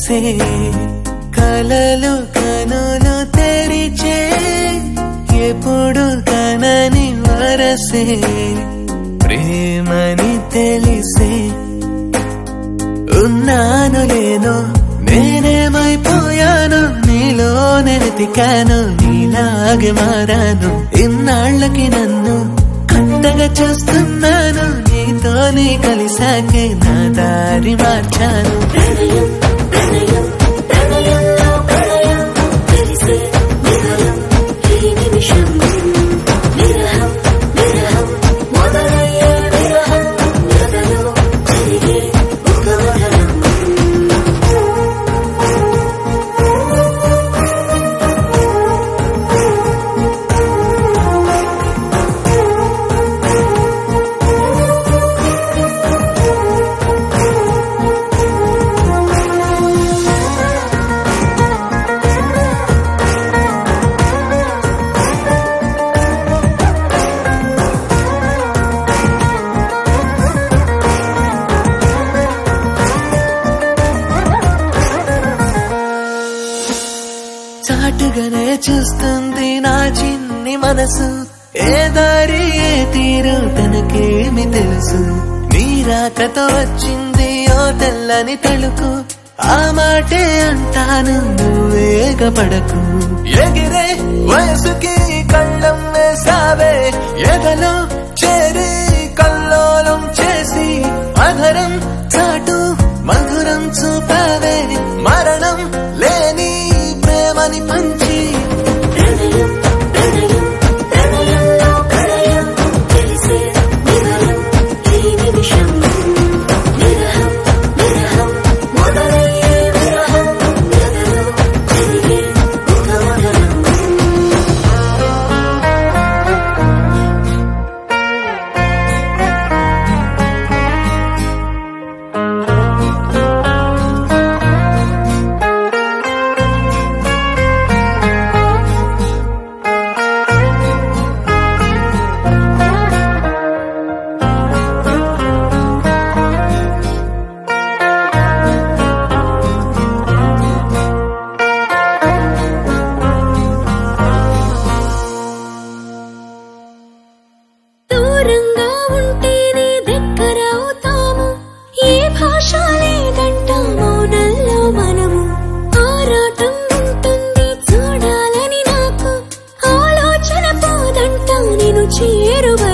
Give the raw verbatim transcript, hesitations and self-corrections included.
తెలిసే కలలు కనులు తెరిచే ఎప్పుడు కనని వరసే ప్రేమని తెలిసే ఉన్నాను లేను నేనేమైపోయాను నీలో నెతికాను నీలాగే మారాను ఇన్నాళ్ళకి నన్ను కొత్తగా చూస్తున్నాను నీతోనే కలిసాకే నా దారి మార్చాను ప్రణయం ప్రణయం ప్రణయంలో ప్రణయం తెలిసే నిజం ఈ నిమిషం విరహం విరహం మొదలయ్యే విరహం ఎదలో జరిగే ఒక వదనం చాటుగానే చూస్తుంది నా చిన్ని మనసు ఏ దారి ఏ తీరు తనకేమి తెలుసు నీ రాకతో వచ్చింది ఓ తెల్లని తలుకు ఆ మాటే అంటాను నువ్వేగపడకు ఎగిరే వయసుకి కళ్ళం వేసావే ఎదలో చేరి కల్లోలం చేసి అధరం చాటు మధురం చూపావే మరణం లేని ప్రేమని పంచి ప్రణయం ప్రణయం ప్రణయంలో ప్రణయం తెలిసే నిజం ఈ నిమిషం విరహం విరహం మొదలయ్యే విరహం ఎదలో జరిగే ఒక వదనం దూరంగా ఉంటేనే దగ్గర అవుతాము ఏ భాష లేదంట మౌనంలో మనము ఆరాటం ఉంటుంది చూడాలని నాకు ఆలోచన పోదంట నేను చేరువ